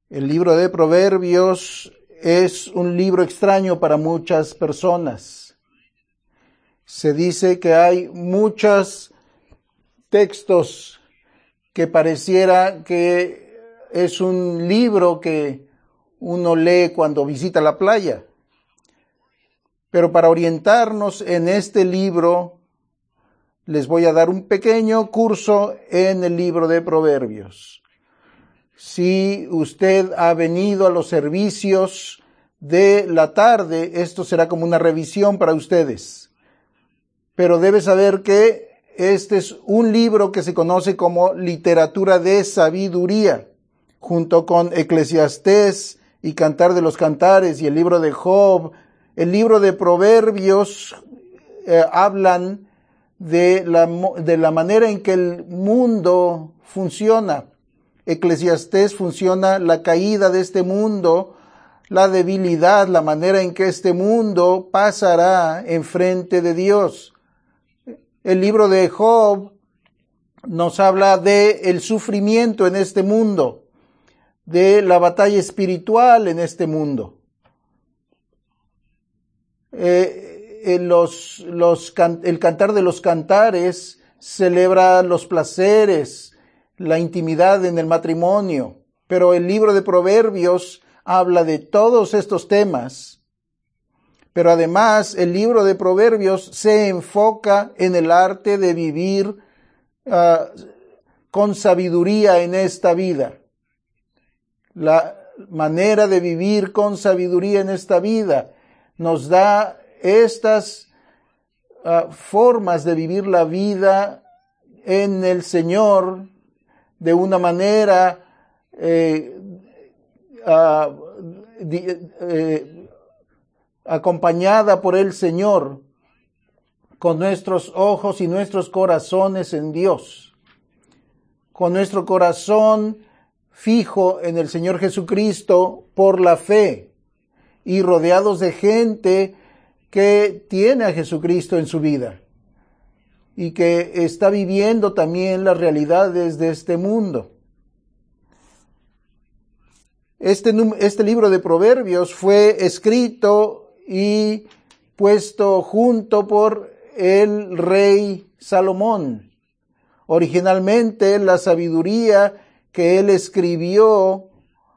El libro de Proverbios es un libro extraño para muchas personas. Se dice que hay muchos textos que pareciera que es un libro que uno lee cuando visita la playa. Pero para orientarnos en este libro, les voy a dar un pequeño curso en el libro de Proverbios. Si usted ha venido a los servicios de la tarde, esto será como una revisión para ustedes. Pero debe saber que este es un libro que se conoce como literatura de sabiduría, junto con Eclesiastés y Cantar de los Cantares y el libro de Job. El libro de Proverbios hablan de la manera en que el mundo funciona. Eclesiastés funciona la caída de este mundo, la debilidad, la manera en que este mundo pasará enfrente de Dios. El libro de Job nos habla de el sufrimiento en este mundo, de la batalla espiritual en este mundo. El Cantar de los Cantares celebra los placeres, la intimidad en el matrimonio, pero el libro de Proverbios habla de todos estos temas. Pero además el libro de Proverbios se enfoca en el arte de vivir con sabiduría en esta vida. La manera de vivir con sabiduría en esta vida nos da estas formas de vivir la vida en el Señor de una manera acompañada por el Señor, con nuestros ojos y nuestros corazones en Dios, con nuestro corazón fijo en el Señor Jesucristo por la fe y rodeados de gente que tiene a Jesucristo en su vida y que está viviendo también las realidades de este mundo. Este libro de Proverbios fue escrito y puesto junto por el rey Salomón. Originalmente la sabiduría que él escribió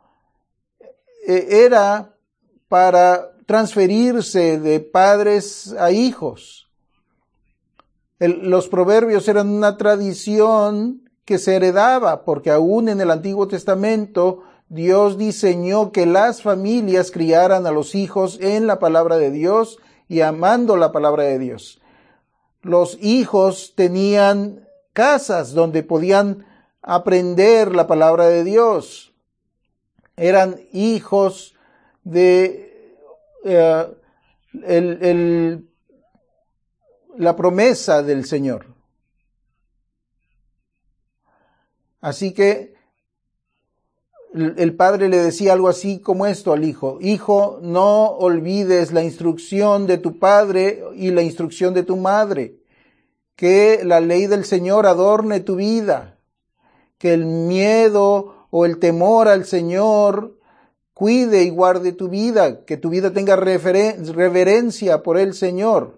era para transferirse de padres a hijos. Los proverbios eran una tradición que se heredaba, porque aún en el Antiguo Testamento Dios diseñó que las familias criaran a los hijos en la palabra de Dios y amando la palabra de Dios. Los hijos tenían casas donde podían aprender la palabra de Dios. Eran hijos de la promesa del Señor. Así que el padre le decía algo así como esto al hijo: hijo, no olvides la instrucción de tu padre y la instrucción de tu madre, que la ley del Señor adorne tu vida, que el miedo o el temor al Señor cuide y guarde tu vida, que tu vida tenga reverencia por el Señor.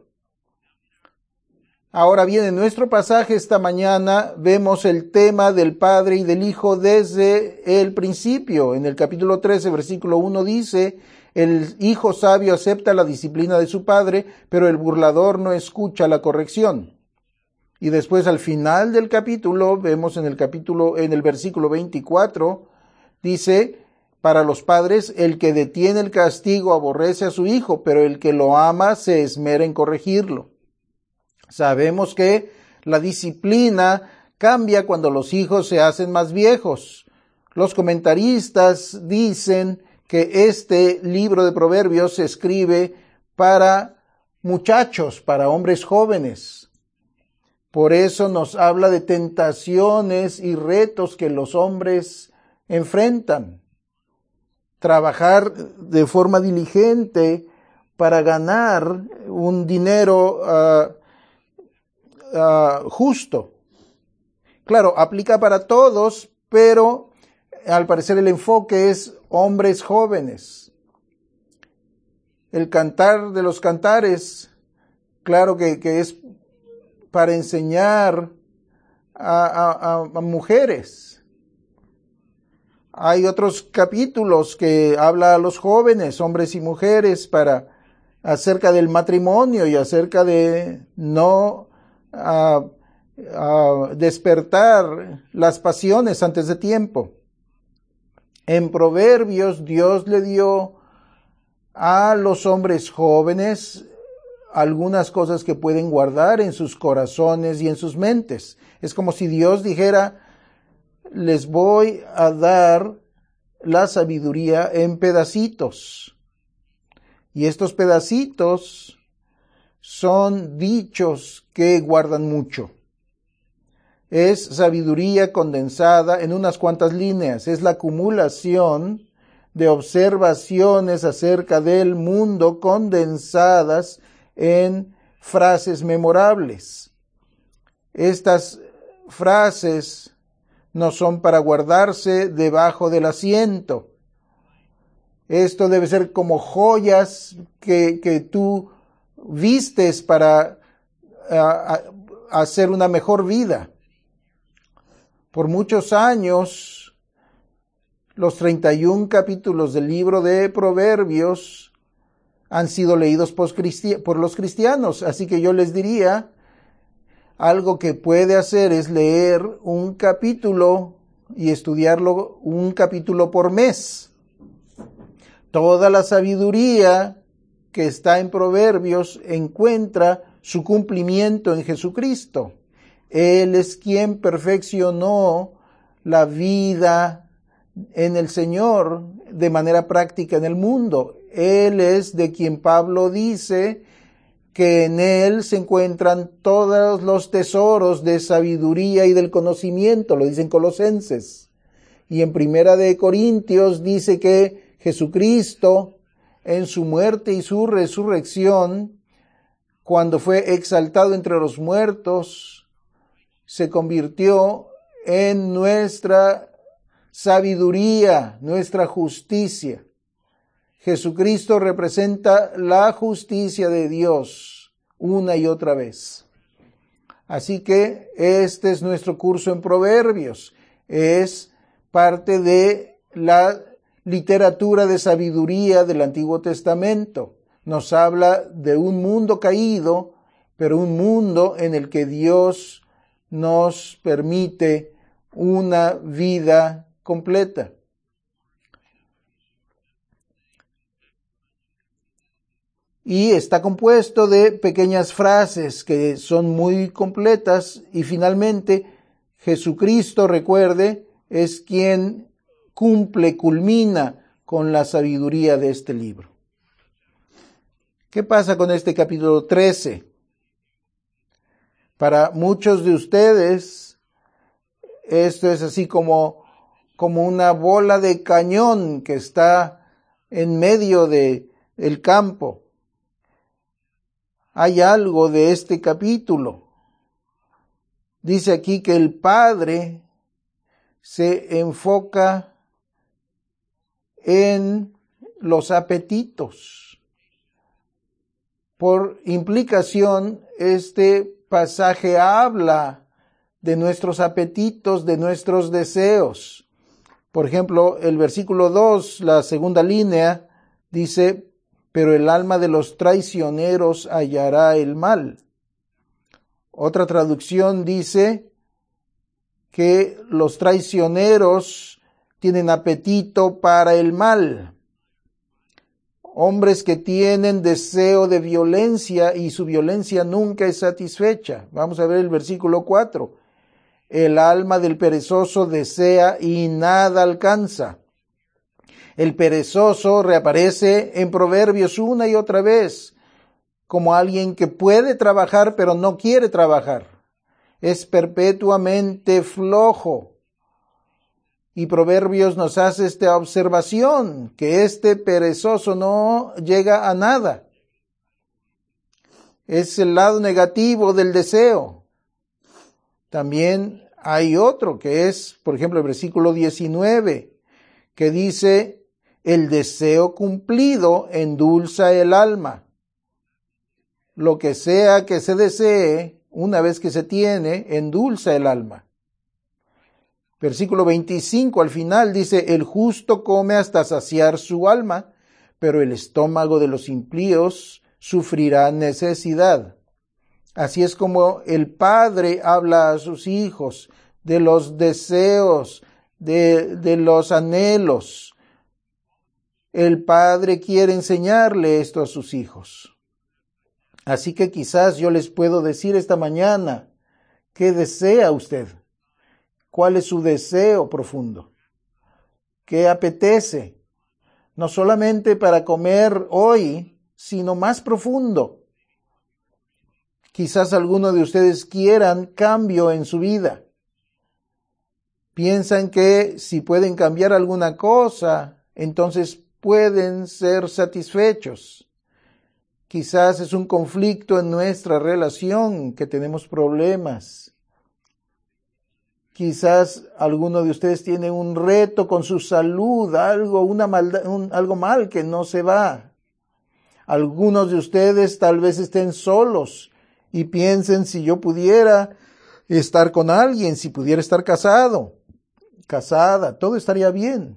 Ahora bien, en nuestro pasaje esta mañana vemos el tema del Padre y del Hijo desde el principio. En el capítulo 13, versículo 1 dice: el hijo sabio acepta la disciplina de su padre, pero el burlador no escucha la corrección. Y después al final del capítulo, vemos en el versículo 24, dice: para los padres, el que detiene el castigo aborrece a su hijo, pero el que lo ama se esmera en corregirlo. Sabemos que la disciplina cambia cuando los hijos se hacen más viejos. Los comentaristas dicen que este libro de Proverbios se escribe para muchachos, para hombres jóvenes. Por eso nos habla de tentaciones y retos que los hombres enfrentan. Trabajar de forma diligente para ganar un dinero justo. Claro, aplica para todos, pero al parecer el enfoque es hombres jóvenes. El Cantar de los Cantares, claro que es para enseñar a mujeres. Hay otros capítulos que habla a los jóvenes, hombres y mujeres, acerca del matrimonio y acerca de no despertar las pasiones antes de tiempo. En Proverbios, Dios le dio a los hombres jóvenes algunas cosas que pueden guardar en sus corazones y en sus mentes. Es como si Dios dijera: les voy a dar la sabiduría en pedacitos. Y estos pedacitos son dichos que guardan mucho. Es sabiduría condensada en unas cuantas líneas. Es la acumulación de observaciones acerca del mundo condensadas en frases memorables. Estas frases no son para guardarse debajo del asiento. Esto debe ser como joyas que tú vistes para hacer una mejor vida. Por muchos años, los 31 capítulos del libro de Proverbios han sido leídos por los cristianos. Así que yo les diría, algo que puede hacer es leer un capítulo y estudiarlo un capítulo por mes. Toda la sabiduría que está en Proverbios encuentra su cumplimiento en Jesucristo. Él es quien perfeccionó la vida en el Señor de manera práctica en el mundo. Él es de quien Pablo dice que en Él se encuentran todos los tesoros de sabiduría y del conocimiento, lo dicen Colosenses. Y en Primera de Corintios dice que Jesucristo, en su muerte y su resurrección, cuando fue exaltado entre los muertos, se convirtió en nuestra sabiduría, nuestra justicia. Jesucristo representa la justicia de Dios una y otra vez. Así que este es nuestro curso en Proverbios. Es parte de la literatura de sabiduría del Antiguo Testamento. Nos habla de un mundo caído, pero un mundo en el que Dios nos permite una vida completa. Y está compuesto de pequeñas frases que son muy completas. Y finalmente, Jesucristo, recuerde, es quien culmina con la sabiduría de este libro. ¿Qué pasa con este capítulo 13? Para muchos de ustedes, esto es así como una bola de cañón que está en medio del campo. Hay algo de este capítulo. Dice aquí que el Padre se enfoca en los apetitos. Por implicación, este pasaje habla de nuestros apetitos, de nuestros deseos. Por ejemplo, el versículo 2, la segunda línea, dice: pero el alma de los traicioneros hallará el mal. Otra traducción dice que los traicioneros tienen apetito para el mal. Hombres que tienen deseo de violencia y su violencia nunca es satisfecha. Vamos a ver el versículo 4. El alma del perezoso desea y nada alcanza. El perezoso reaparece en Proverbios una y otra vez como alguien que puede trabajar pero no quiere trabajar. Es perpetuamente flojo. Y Proverbios nos hace esta observación, que este perezoso no llega a nada. Es el lado negativo del deseo. También hay otro que es, por ejemplo, el versículo 19, que dice: El deseo cumplido endulza el alma. Lo que sea que se desee, una vez que se tiene, endulza el alma. Versículo 25 al final dice, el justo come hasta saciar su alma, pero el estómago de los impíos sufrirá necesidad. Así es como el Padre habla a sus hijos de los deseos, de los anhelos. El Padre quiere enseñarle esto a sus hijos. Así que quizás yo les puedo decir esta mañana, ¿qué desea usted? ¿Cuál es su deseo profundo? ¿Qué apetece? No solamente para comer hoy, sino más profundo. Quizás algunos de ustedes quieran cambio en su vida. Piensan que si pueden cambiar alguna cosa, entonces pueden ser satisfechos. Quizás es un conflicto en nuestra relación, que tenemos problemas. Quizás alguno de ustedes tiene un reto con su salud, algo mal que no se va. Algunos de ustedes tal vez estén solos y piensen, si yo pudiera estar con alguien, si pudiera estar casado, casada, todo estaría bien.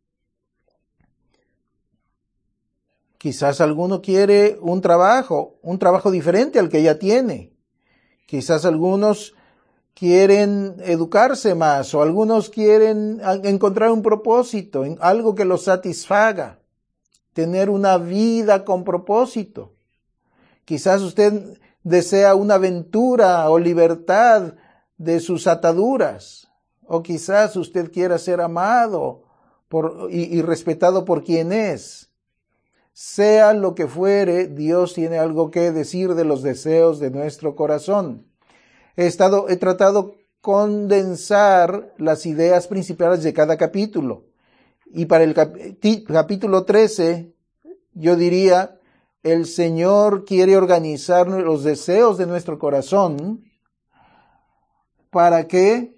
Quizás alguno quiere un trabajo diferente al que ya tiene. Quizás algunos quieren educarse más, o algunos quieren encontrar un propósito, algo que los satisfaga, tener una vida con propósito. Quizás usted desea una aventura o libertad de sus ataduras, o quizás usted quiera ser amado y respetado por quien es. Sea lo que fuere, Dios tiene algo que decir de los deseos de nuestro corazón. He tratado condensar las ideas principales de cada capítulo. Y para el capítulo 13, yo diría, el Señor quiere organizar los deseos de nuestro corazón para que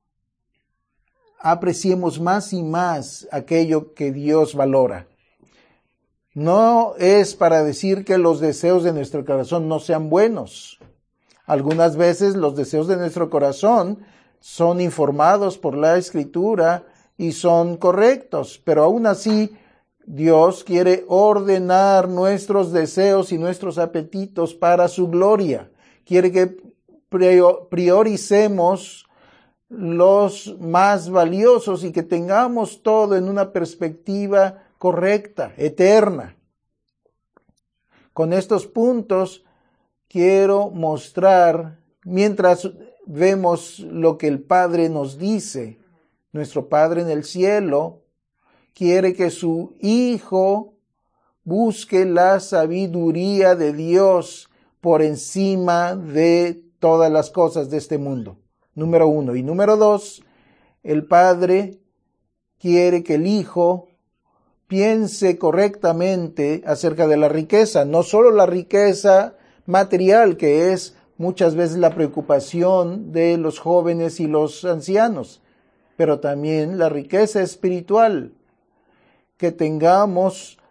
apreciemos más y más aquello que Dios valora. No es para decir que los deseos de nuestro corazón no sean buenos. Algunas veces los deseos de nuestro corazón son informados por la Escritura y son correctos, pero aún así Dios quiere ordenar nuestros deseos y nuestros apetitos para su gloria. Quiere que prioricemos los más valiosos y que tengamos todo en una perspectiva correcta, eterna. Con estos puntos quiero mostrar, mientras vemos lo que el Padre nos dice, nuestro Padre en el cielo quiere que su Hijo busque la sabiduría de Dios por encima de todas las cosas de este mundo. Número 1. Y número 2, el Padre quiere que el Hijo piense correctamente acerca de la riqueza, no solo la riqueza material, que es muchas veces la preocupación de los jóvenes y los ancianos, pero también la riqueza espiritual, que tengamos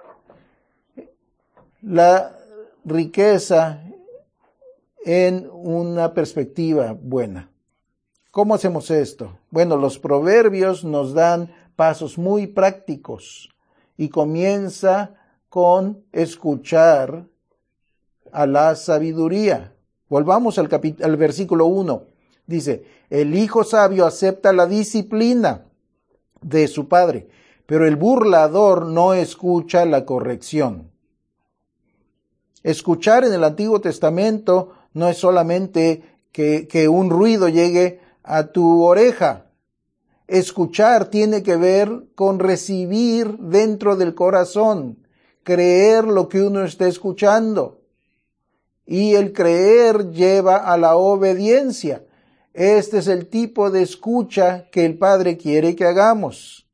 la riqueza en una perspectiva buena. ¿Cómo hacemos esto? Bueno, los proverbios nos dan pasos muy prácticos y comienza con escuchar a la sabiduría. Volvamos al versículo 1. Dice, el hijo sabio acepta la disciplina de su padre, pero el burlador no escucha la corrección. Escuchar en el Antiguo Testamento no es solamente que un ruido llegue a tu oreja. Escuchar tiene que ver con recibir dentro del corazón, creer lo que uno está escuchando. Y el creer lleva a la obediencia. Este es el tipo de escucha que el Padre quiere que hagamos.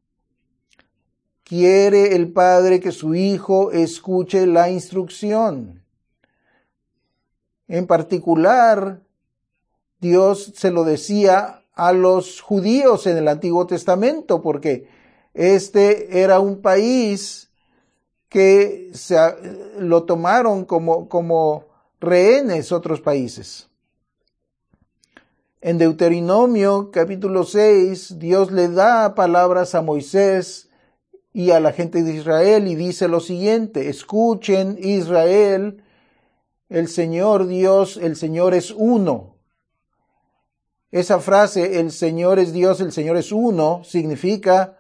Quiere el Padre que su Hijo escuche la instrucción. En particular, Dios se lo decía a los judíos en el Antiguo Testamento, porque Este era un país que lo tomaron como rehenes otros países. En Deuteronomio capítulo 6, Dios le da palabras a Moisés y a la gente de Israel y dice lo siguiente: escuchen, Israel, el Señor Dios, el Señor es uno. Esa frase, el Señor es Dios, el Señor es uno, significa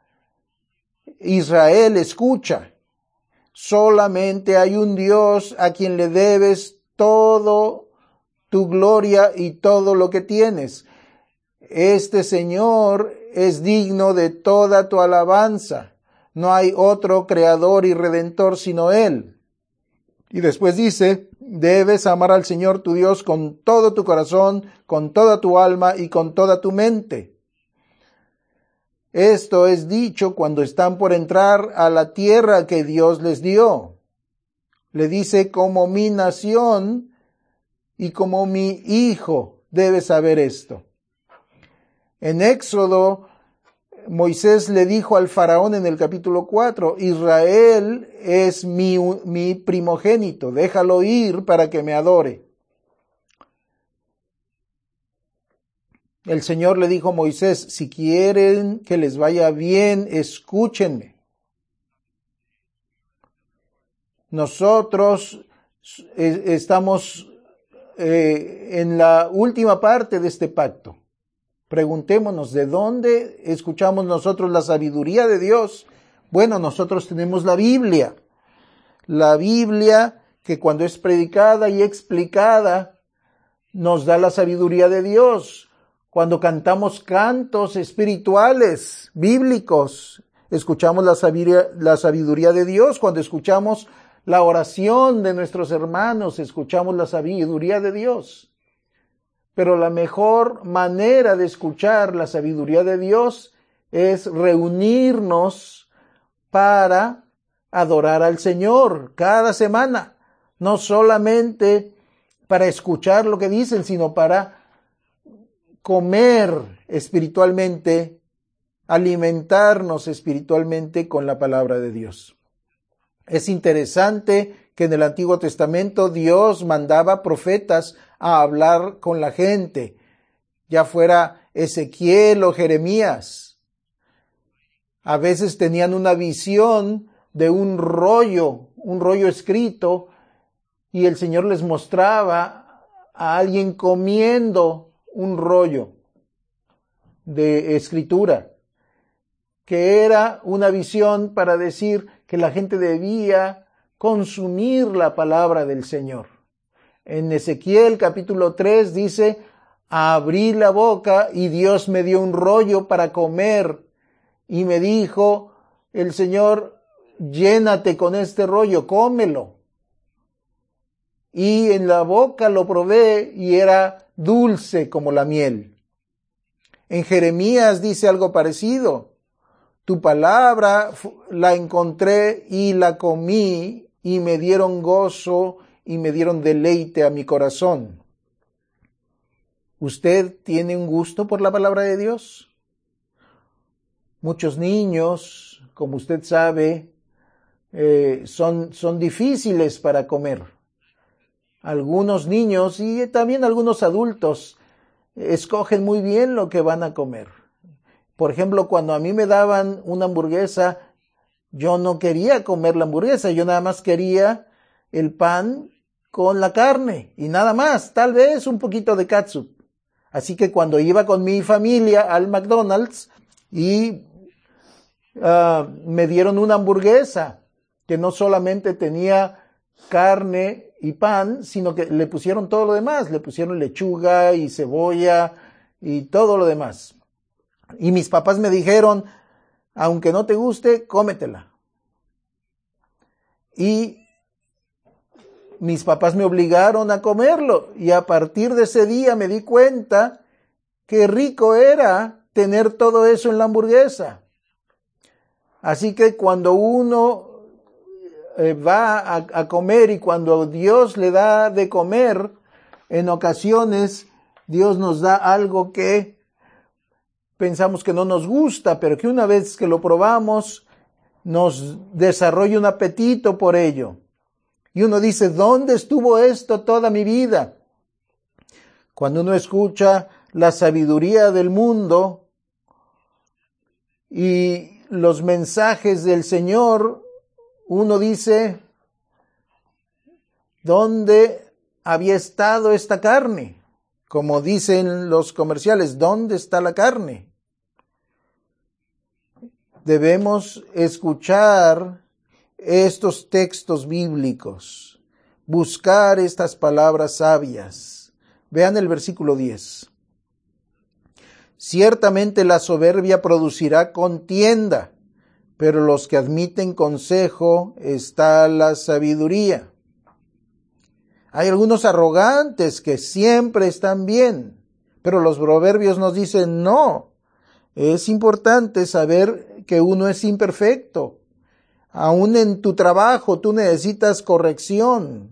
Israel, escucha. Solamente hay un Dios a quien le debes todo tu gloria y todo lo que tienes. Este Señor es digno de toda tu alabanza. No hay otro creador y redentor sino Él. Y después dice, debes amar al Señor tu Dios con todo tu corazón, con toda tu alma y con toda tu mente. Esto es dicho cuando están por entrar a la tierra que Dios les dio. Le dice, como mi nación y como mi hijo, debes saber esto. En Éxodo, Moisés le dijo al faraón en el capítulo 4, Israel es mi primogénito, déjalo ir para que me adore. El Señor le dijo a Moisés, si quieren que les vaya bien, escúchenme. Nosotros estamos en la última parte de este pacto. Preguntémonos, ¿de dónde escuchamos nosotros la sabiduría de Dios? Bueno, nosotros tenemos la Biblia. La Biblia que cuando es predicada y explicada nos da la sabiduría de Dios. Cuando cantamos cantos espirituales, bíblicos, escuchamos la sabiduría de Dios. Cuando escuchamos la oración de nuestros hermanos, escuchamos la sabiduría de Dios. Pero la mejor manera de escuchar la sabiduría de Dios es reunirnos para adorar al Señor cada semana. No solamente para escuchar lo que dicen, sino para comer espiritualmente, alimentarnos espiritualmente con la palabra de Dios. Es interesante que en el Antiguo Testamento Dios mandaba profetas a hablar con la gente, ya fuera Ezequiel o Jeremías. A veces tenían una visión de un rollo escrito, y el Señor les mostraba a alguien comiendo un rollo de escritura, que era una visión para decir que la gente debía consumir la palabra del Señor. En Ezequiel capítulo 3 dice, abrí la boca y Dios me dio un rollo para comer y me dijo el Señor, llénate con este rollo, cómelo. Y en la boca lo probé y era dulce como la miel. En Jeremías dice algo parecido. Tu palabra la encontré y la comí y me dieron gozo y me dieron deleite a mi corazón. ¿Usted tiene un gusto por la palabra de Dios? Muchos niños, como usted sabe, son difíciles para comer. Algunos niños y también algunos adultos escogen muy bien lo que van a comer. Por ejemplo, cuando a mí me daban una hamburguesa, yo no quería comer la hamburguesa, yo nada más quería el pan con la carne y nada más, tal vez un poquito de catsup. Así que cuando iba con mi familia al McDonald's y me dieron una hamburguesa que no solamente tenía carne y pan, sino que le pusieron todo lo demás, le pusieron lechuga y cebolla y todo lo demás. Y mis papás me dijeron, aunque no te guste, cómetela. Y mis papás me obligaron a comerlo y a partir de ese día me di cuenta qué rico era tener todo eso en la hamburguesa. Así que cuando uno va a comer y cuando Dios le da de comer, en ocasiones Dios nos da algo que pensamos que no nos gusta, pero que una vez que lo probamos, nos desarrolla un apetito por ello. Y uno dice, ¿dónde estuvo esto toda mi vida? Cuando uno escucha la sabiduría del mundo y los mensajes del Señor, uno dice, ¿dónde había estado esta carne? Como dicen los comerciales, ¿dónde está la carne? Debemos escuchar estos textos bíblicos, buscar estas palabras sabias. Vean el versículo 10. Ciertamente la soberbia producirá contienda, pero los que admiten consejo está la sabiduría. Hay algunos arrogantes que siempre están bien, pero los proverbios nos dicen no. Es importante saber que uno es imperfecto. Aún en tu trabajo tú necesitas corrección.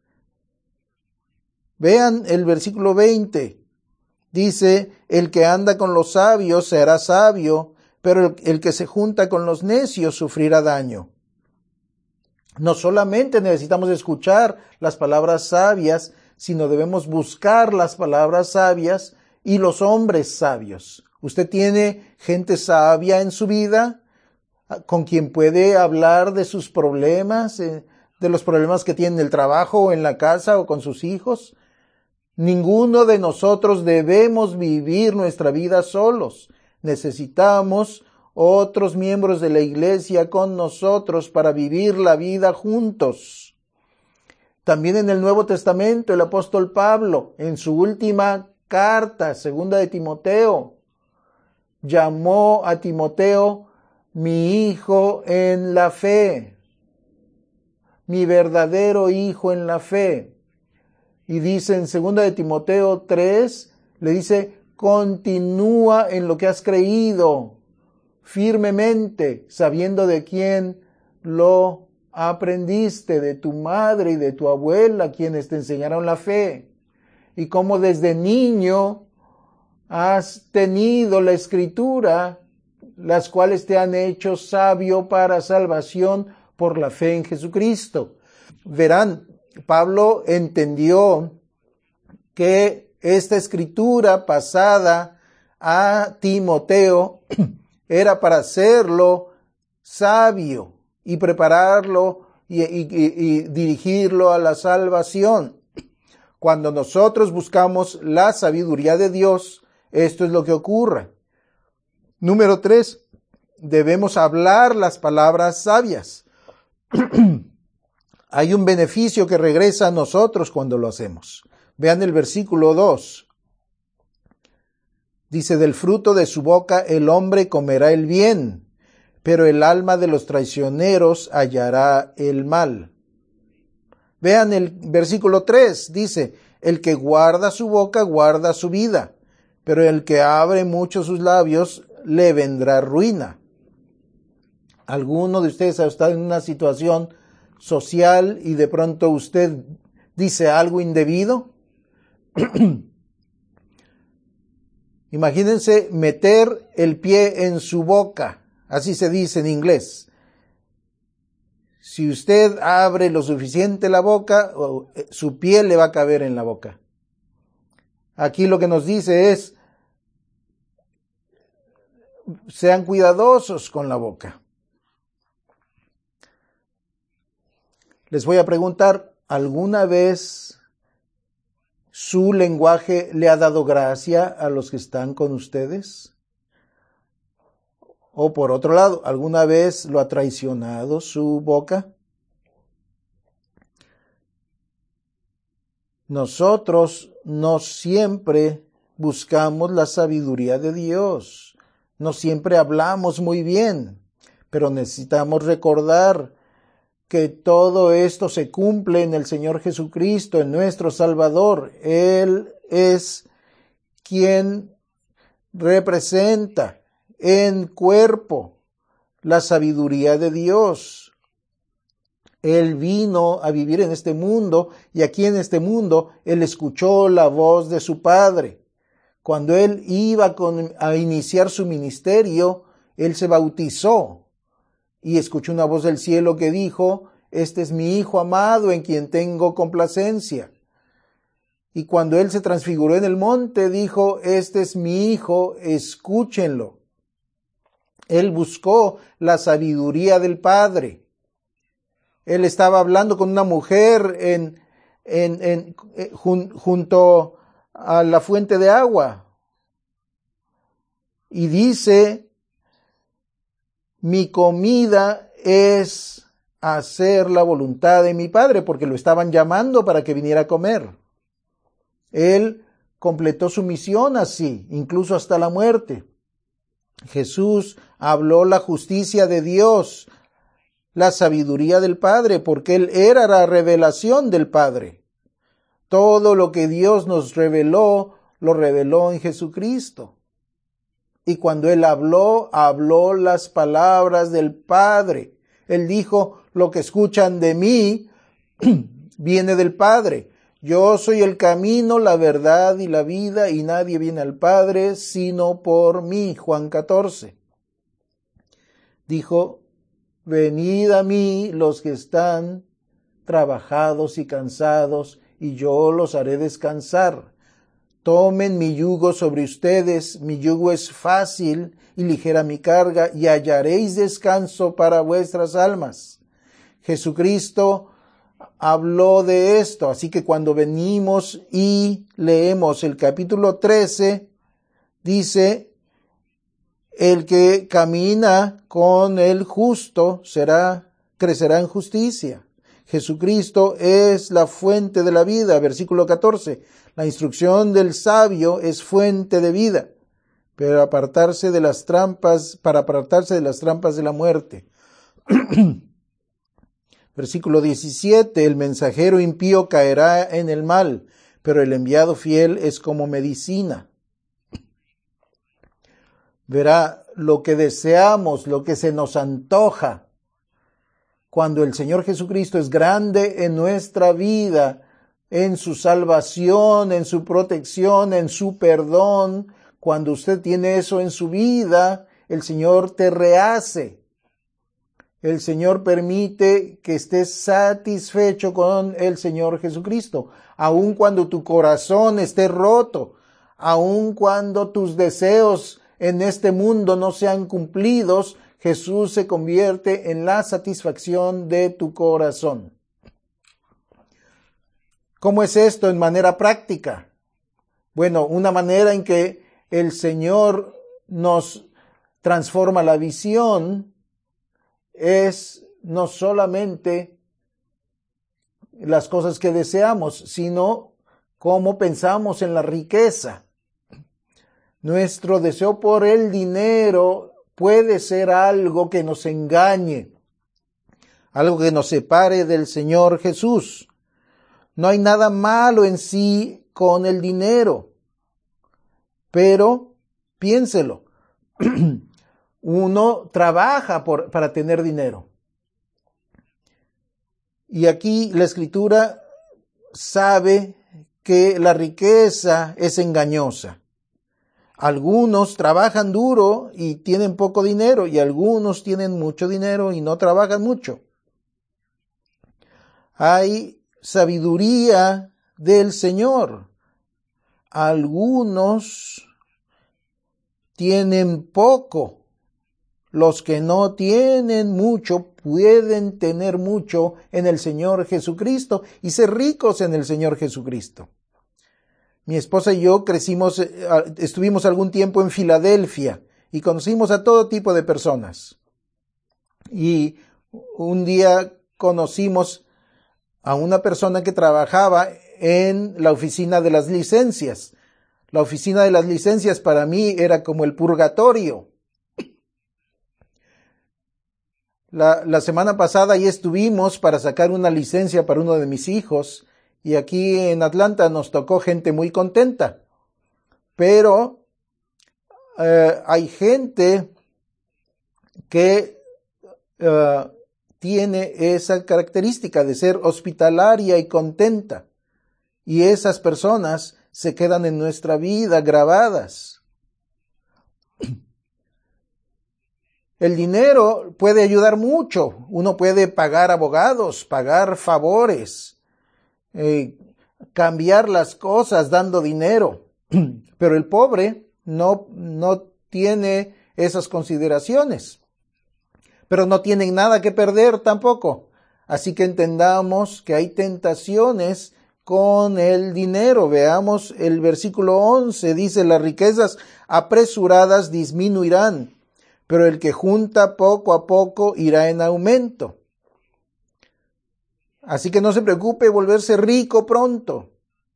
Vean el versículo 20. Dice, el que anda con los sabios será sabio, pero el que se junta con los necios sufrirá daño. No solamente necesitamos escuchar las palabras sabias, sino debemos buscar las palabras sabias y los hombres sabios. ¿Usted tiene gente sabia en su vida con quien puede hablar de sus problemas, de los problemas que tiene en el trabajo o en la casa o con sus hijos? Ninguno de nosotros debemos vivir nuestra vida solos. Necesitamos otros miembros de la iglesia con nosotros para vivir la vida juntos. También en el Nuevo Testamento, el apóstol Pablo, en su última carta, segunda de Timoteo, llamó a Timoteo mi hijo en la fe, mi verdadero hijo en la fe. Y dice en segunda de Timoteo 3, le dice, continúa en lo que has creído firmemente, sabiendo de quién lo aprendiste, de tu madre y de tu abuela, quienes te enseñaron la fe. Y cómo desde niño has tenido la Escritura, las cuales te han hecho sabio para salvación por la fe en Jesucristo. Verán, Pablo entendió que esta Escritura pasada a Timoteo era para hacerlo sabio y prepararlo y dirigirlo a la salvación. Cuando nosotros buscamos la sabiduría de Dios, esto es lo que ocurre. Número 3, debemos hablar las palabras sabias. Hay un beneficio que regresa a nosotros cuando lo hacemos. Vean el versículo 2. Dice, del fruto de su boca el hombre comerá el bien, pero el alma de los traicioneros hallará el mal. Vean el versículo 3, dice, el que guarda su boca guarda su vida, pero el que abre mucho sus labios le vendrá ruina. ¿Alguno de ustedes ha estado en una situación social y de pronto usted dice algo indebido? Imagínense meter el pie en su boca, así se dice en inglés. Si usted abre lo suficiente la boca, su pie le va a caber en la boca. Aquí lo que nos dice es, sean cuidadosos con la boca. Les voy a preguntar, ¿alguna vez su lenguaje le ha dado gracia a los que están con ustedes? O por otro lado, ¿alguna vez lo ha traicionado su boca? Nosotros no siempre buscamos la sabiduría de Dios. No siempre hablamos muy bien, pero necesitamos recordar que todo esto se cumple en el Señor Jesucristo, en nuestro Salvador. Él es quien representa en cuerpo la sabiduría de Dios. Él vino a vivir en este mundo y aquí en este mundo Él escuchó la voz de su Padre. Cuando él iba a iniciar su ministerio, él se bautizó y escuchó una voz del cielo que dijo: este es mi Hijo amado en quien tengo complacencia. Y cuando él se transfiguró en el monte, dijo: este es mi Hijo, escúchenlo. Él buscó la sabiduría del Padre. Él estaba hablando con una mujer junto a la fuente de agua. Y dice: mi comida es hacer la voluntad de mi Padre, porque lo estaban llamando para que viniera a comer. Él completó su misión así, incluso hasta la muerte. Jesús habló la justicia de Dios, la sabiduría del Padre, porque Él era la revelación del Padre. Todo lo que Dios nos reveló, lo reveló en Jesucristo. Y cuando Él habló las palabras del Padre. Él dijo: lo que escuchan de mí viene del Padre. Yo soy el camino, la verdad y la vida, y nadie viene al Padre sino por mí. Juan 14. Dijo: venid a mí los que están trabajados y cansados, y yo los haré descansar. Tomen mi yugo sobre ustedes, mi yugo es fácil y ligera mi carga, y hallaréis descanso para vuestras almas. Jesucristo habló de esto, así que cuando venimos y leemos el capítulo 13, dice: el que camina con el justo crecerá en justicia. Jesucristo es la fuente de la vida. Versículo 14. La instrucción del sabio es fuente de vida, para apartarse de las trampas de la muerte. Versículo 17. El mensajero impío caerá en el mal, pero el enviado fiel es como medicina. Verá, lo que deseamos, lo que se nos antoja, cuando el Señor Jesucristo es grande en nuestra vida, en su salvación, en su protección, en su perdón, cuando usted tiene eso en su vida, el Señor te rehace. El Señor permite que estés satisfecho con el Señor Jesucristo, aun cuando tu corazón esté roto, aun cuando tus deseos en este mundo no sean cumplidos, Jesús se convierte en la satisfacción de tu corazón. ¿Cómo es esto en manera práctica? Bueno, una manera en que el Señor nos transforma la visión es no solamente las cosas que deseamos, sino cómo pensamos en la riqueza. Nuestro deseo por el dinero puede ser algo que nos engañe, algo que nos separe del Señor Jesús. No hay nada malo en sí con el dinero, pero piénselo. Uno trabaja para tener dinero. Y aquí la Escritura sabe que la riqueza es engañosa. Algunos trabajan duro y tienen poco dinero, y algunos tienen mucho dinero y no trabajan mucho. Hay sabiduría del Señor. Algunos tienen poco. Los que no tienen mucho pueden tener mucho en el Señor Jesucristo y ser ricos en el Señor Jesucristo. Mi esposa y yo estuvimos algún tiempo en Filadelfia y conocimos a todo tipo de personas. Y un día conocimos a una persona que trabajaba en la oficina de las licencias. La oficina de las licencias para mí era como el purgatorio. La semana pasada ahí estuvimos para sacar una licencia para uno de mis hijos. Y aquí en Atlanta nos tocó gente muy contenta. Pero hay gente que tiene esa característica de ser hospitalaria y contenta. Y esas personas se quedan en nuestra vida grabadas. El dinero puede ayudar mucho. Uno puede pagar abogados, pagar favores, cambiar las cosas dando dinero. Pero el pobre no tiene esas consideraciones. Pero no tienen nada que perder tampoco. Así que entendamos que hay tentaciones con el dinero. Veamos el versículo 11. Dice, las riquezas apresuradas disminuirán, pero el que junta poco a poco irá en aumento. Así que no se preocupe volverse rico pronto.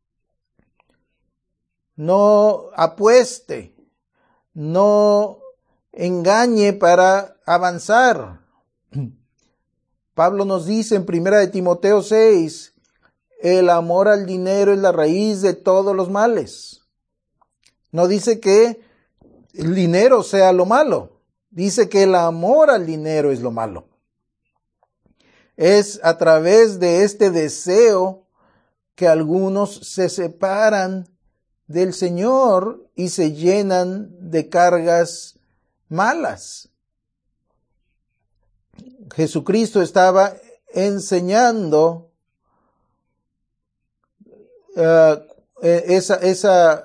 No apueste, no engañe para avanzar. Pablo nos dice en 1 Timoteo 6, el amor al dinero es la raíz de todos los males. No dice que el dinero sea lo malo, dice que el amor al dinero es lo malo. Es a través de este deseo que algunos se separan del Señor y se llenan de cargas malas. Jesucristo estaba enseñando esa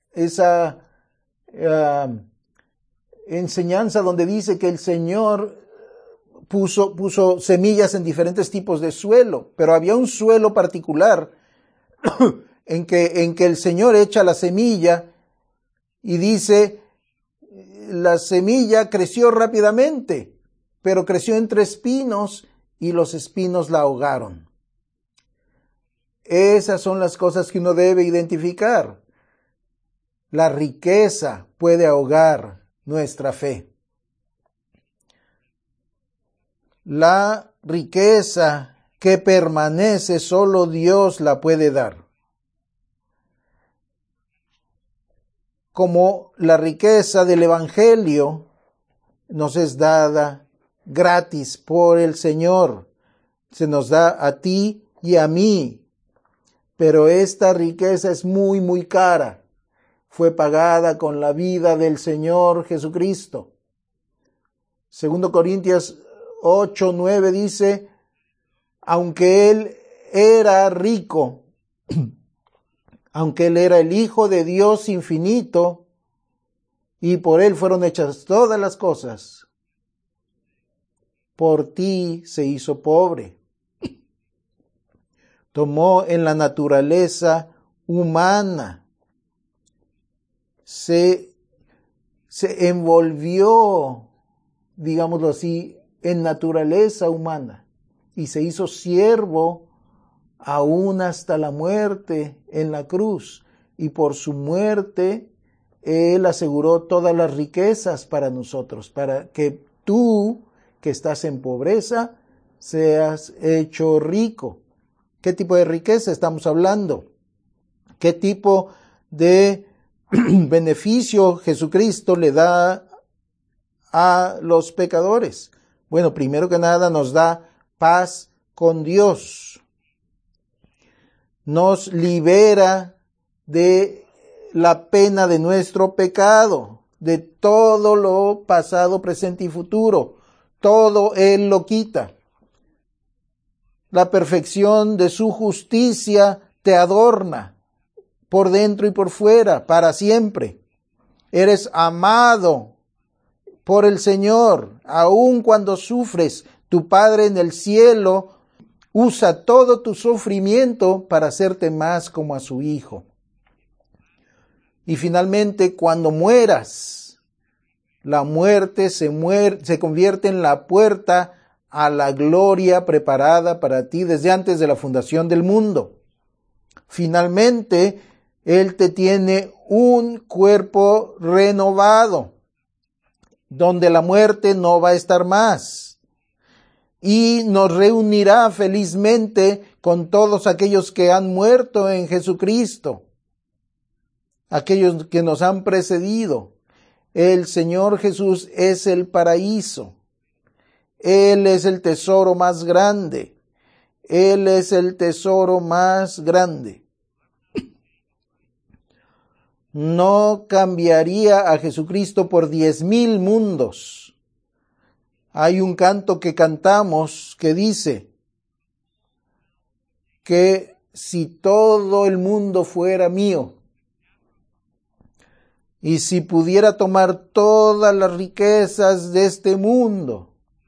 enseñanza donde dice que el Señor puso semillas en diferentes tipos de suelo, pero había un suelo particular en que el Señor echa la semilla y dice, la semilla creció rápidamente, pero creció entre espinos y los espinos la ahogaron. Esas son las cosas que uno debe identificar. La riqueza puede ahogar nuestra fe. La riqueza que permanece, solo Dios la puede dar. Como la riqueza del Evangelio nos es dada gratis por el Señor. Se nos da a ti y a mí. Pero esta riqueza es muy, muy cara. Fue pagada con la vida del Señor Jesucristo. 2 Corintios 8:9 dice, aunque Él era rico, aunque Él era el Hijo de Dios infinito, y por Él fueron hechas todas las cosas, por ti se hizo pobre. Tomó en la naturaleza humana, se envolvió, digámoslo así, en naturaleza humana y se hizo siervo aún hasta la muerte en la cruz. Y por su muerte, Él aseguró todas las riquezas para nosotros, para que tú, que estás en pobreza, seas hecho rico. ¿Qué tipo de riqueza estamos hablando? ¿Qué tipo de beneficio Jesucristo le da a los pecadores? Bueno, primero que nada nos da paz con Dios. Nos libera de la pena de nuestro pecado, de todo lo pasado, presente y futuro. Todo Él lo quita. La perfección de su justicia te adorna por dentro y por fuera, para siempre. Eres amado por el Señor, aun cuando sufres. Tu Padre en el cielo usa todo tu sufrimiento para hacerte más como a su Hijo. Y finalmente, cuando mueras, la muerte se convierte en la puerta a la gloria preparada para ti desde antes de la fundación del mundo. Finalmente, Él te tiene un cuerpo renovado, donde la muerte no va a estar más. Y nos reunirá felizmente con todos aquellos que han muerto en Jesucristo, aquellos que nos han precedido. El Señor Jesús es el paraíso. Él es el tesoro más grande. Él es el tesoro más grande. no cambiaría a Jesucristo por 10,000 mundos. Hay un canto que cantamos que dice que si todo el mundo fuera mío, y si pudiera tomar todas las riquezas de este mundo,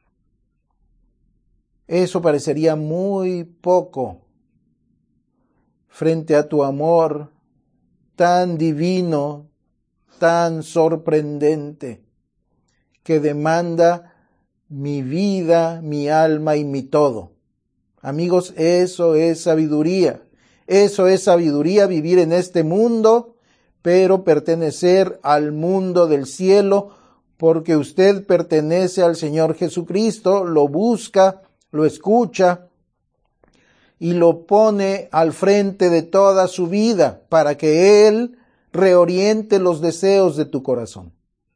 eso parecería muy poco frente a tu amor tan divino, tan sorprendente, que demanda mi vida, mi alma y mi todo. Amigos, eso es sabiduría. Eso es sabiduría, vivir en este mundo, pero pertenecer al mundo del cielo, porque usted pertenece al Señor Jesucristo, lo busca, lo escucha y lo pone al frente de toda su vida para que Él reoriente los deseos de tu corazón.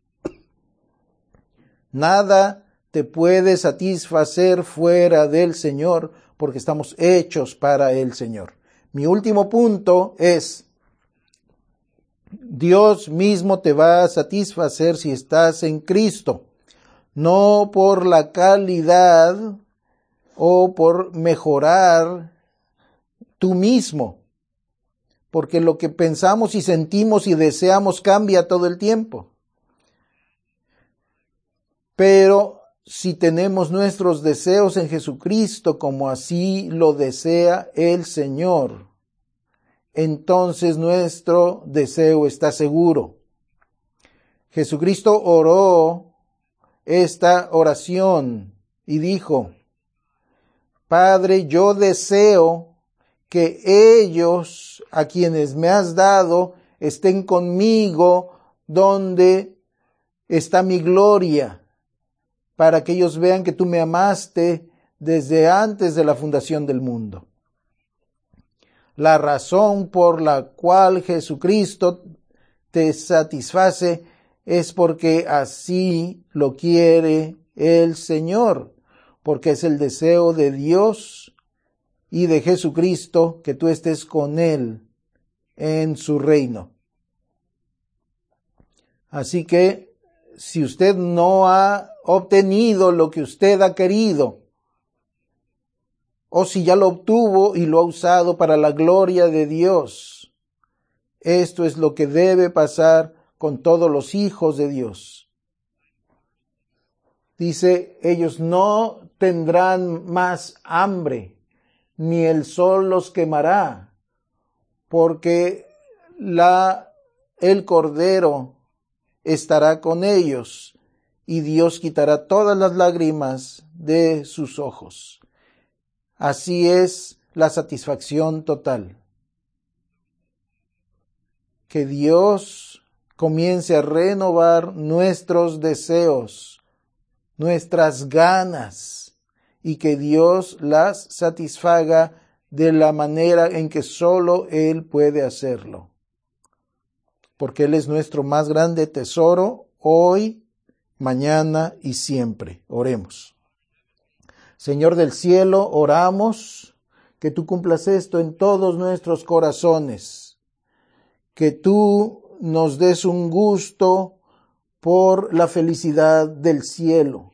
Nada te puede satisfacer fuera del Señor, porque estamos hechos para el Señor. Mi último punto es: Dios mismo te va a satisfacer si estás en Cristo, no por la calidad o por mejorar tú mismo, porque lo que pensamos y sentimos y deseamos cambia todo el tiempo. Pero si tenemos nuestros deseos en Jesucristo como así lo desea el Señor, entonces nuestro deseo está seguro. Jesucristo oró esta oración y dijo: Padre, yo deseo que ellos a quienes me has dado estén conmigo donde está mi gloria, para que ellos vean que tú me amaste desde antes de la fundación del mundo. La razón por la cual Jesucristo te satisface es porque así lo quiere el Señor, porque es el deseo de Dios y de Jesucristo que tú estés con Él en su reino. Así que si usted no ha obtenido lo que usted ha querido, o si ya lo obtuvo y lo ha usado para la gloria de Dios, esto es lo que debe pasar con todos los hijos de Dios. Dice, ellos no tendrán más hambre, ni el sol los quemará, porque el Cordero estará con ellos, y Dios quitará todas las lágrimas de sus ojos. Así es la satisfacción total. Que Dios comience a renovar nuestros deseos, nuestras ganas, y que Dios las satisfaga de la manera en que solo Él puede hacerlo. Porque Él es nuestro más grande tesoro hoy, mañana y siempre. Oremos. Señor del cielo, oramos que tú cumplas esto en todos nuestros corazones, que tú nos des un gusto por la felicidad del cielo,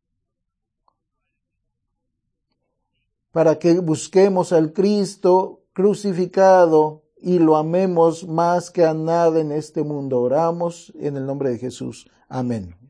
para que busquemos al Cristo crucificado y lo amemos más que a nada en este mundo. Oramos en el nombre de Jesús. Amén.